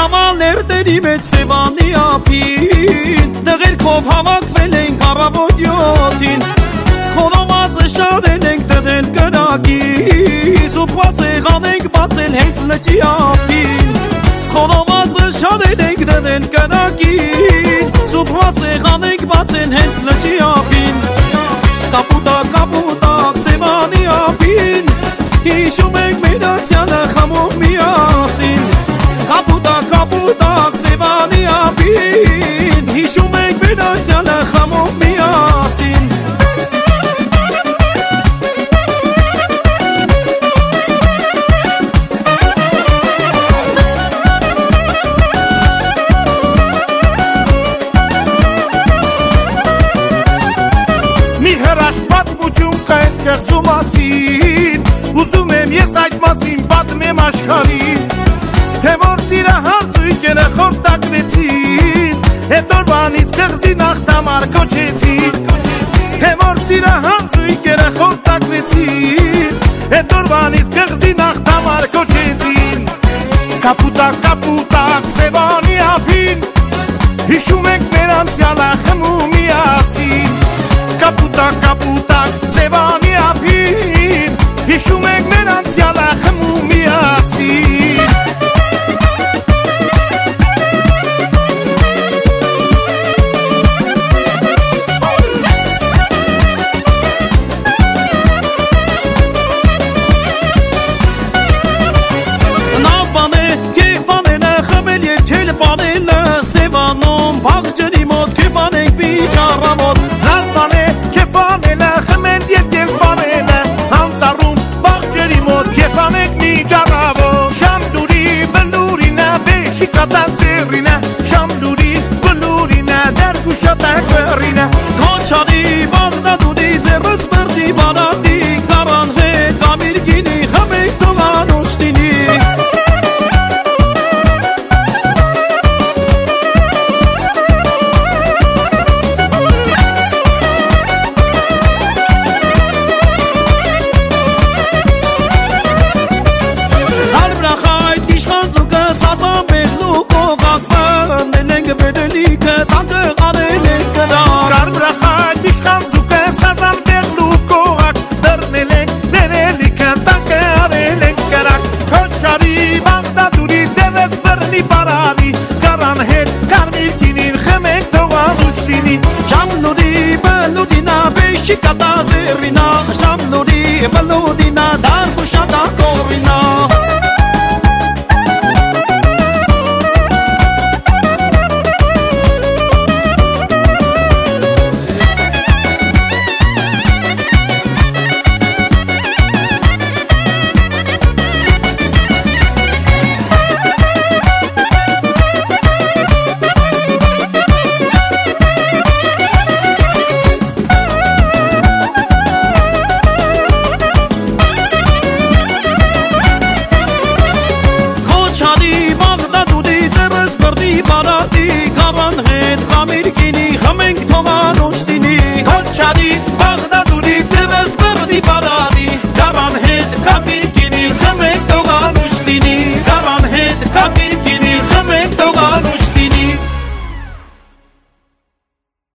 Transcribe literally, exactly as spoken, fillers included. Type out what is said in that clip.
Կամալներների մեջ Սևանի ափին Դղերքով հավաքվել ենք առավոտ յոթին Խորովածը շարել ենք դնել կրակի Սուպված եղան ենք բացել հենց լճի ափին Խորովածը շարել ենք դնել կրակի Սուպված եղան ենք բացել հենց լճի ափին Կապուտակ կապուտակ Սևանի ափին Հիշում ենք մեր անցյալը խմում միասին Կապուտակ կապուտակ Սևանի ափին Հիշում ենք մեր անցյալը խմում միասին Մի հրաշք պատմություն կա այս կղզու մասին Ուզում եմ ես այդ մասին պատմեմ աշխարհին Թե որ սիրահարզույքերը խորտակվեցին Հետ օրվանից կղզին աղթամար կոչեցին Թե որ սիրահարզույքերը խորտակվեցին Հետ օրվանից կղզին աղթամար կոչեցին Կապուտակ կապուտակ Սևանի ափին Հիշում ենք մեր անցյալը խմում միասին Կապուտակ կապուտակ Սևանի ափին Հիշում ենք մեր անցյալը խմում միասին Սևանում բաղջրի մոտ կեփան ենք միջառամոտ Լավ բան է կեփանելը խմել եկել բարելը Անտառում բաղջրի մոտ կեփան ենք միջառամոտ Շամդուրի բլուրինը բեշի կատասերինը Շամդուրի բլուրինը դարգուշատա կրինը Քոչարի